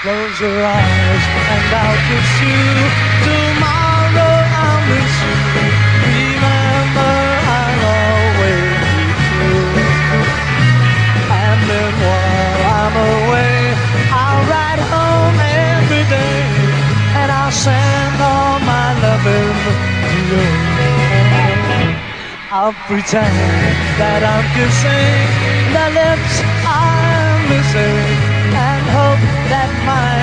Close your eyes and I'll kiss you. Tomorrow I'll miss you. Remember, I'll always be true. And then while I'm away, I'll ride home every day, and I'll send all my loving to you. I'll pretend that I'm kissing the lips I'm missing, and hope that my